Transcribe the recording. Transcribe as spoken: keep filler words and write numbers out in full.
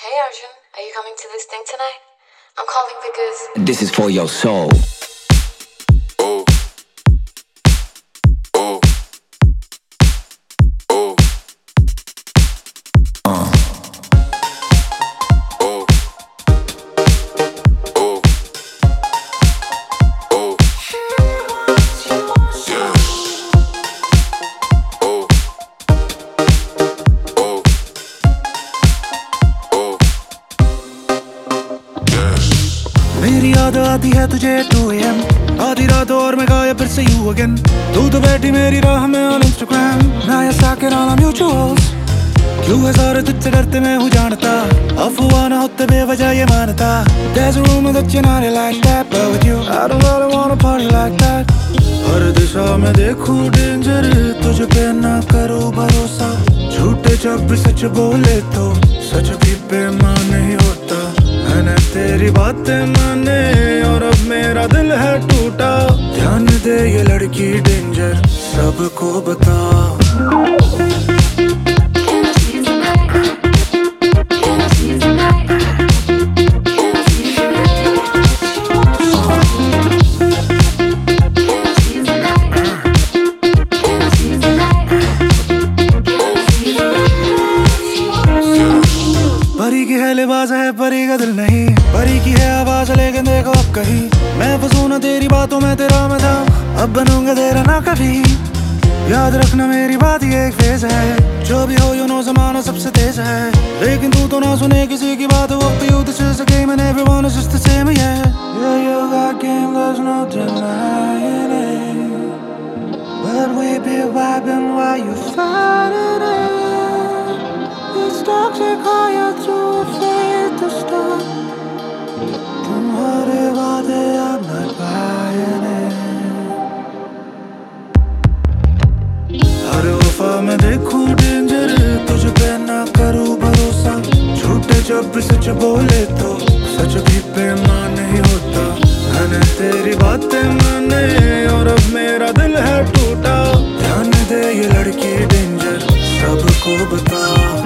Hey Arjun, are you coming to this thing tonight? I'm calling because This is for your soul. Oh. Oh. Oh. Uh. Oh. Oh. Oh. Yeah. Oh. Oh. Oh. Yes. मेरी याद आती है तुझे to A M आधी रात और मैं गायब फिर से यू अगेन तू तो बैठी मेरी राह में ऑन इंस्टाग्राम ना या साकिर ऑन म्यूचुअल्स क्यों है सारे तुझसे डरते मैं हूँ जानता अफवाह ना होते बेवजह ये मानता There's a rumor that you're not like that but with you I don't really wanna party like that हर दिशा में देखूं डेंजर तुझ पे ना करूँ भरोसा झूठे जब भी सच बोले तो सच भी बेईमान नहीं होता मैंने तेरी बातें माने और अब मेरा दिल है टूटा ध्यान दे ये लड़की डेंजर सबको बता परी की है लिबास है परी का दिल नहीं परी की है आवाज लेकिन देखो अब कहीं मैं फंसू ना तेरी बातों में तेरा मैं था अब बनूंगा तेरा ना कभी याद रखना मेरी बात ये एक फेज है जो भी हो यू नो जमाना सबसे तेज है लेकिन तू तो ना सुने किसी की बात वो up to you this is a game and everyone is just the same yeah yeah you got game there's no denying it but we be vibing while you fighting it it's toxic how you're too afraid to stop तुम्हारे वादे I'm not buying it हर वफा में देखूं danger तुझ पे ना करूं भरोसा झूठे जब भी सच बोले तो सच भी बेईमान नहीं होता मैंने तेरी बातें माने और अब मेरा दिल है टूटा ध्यान दे ये लड़की डेंजर सबको बता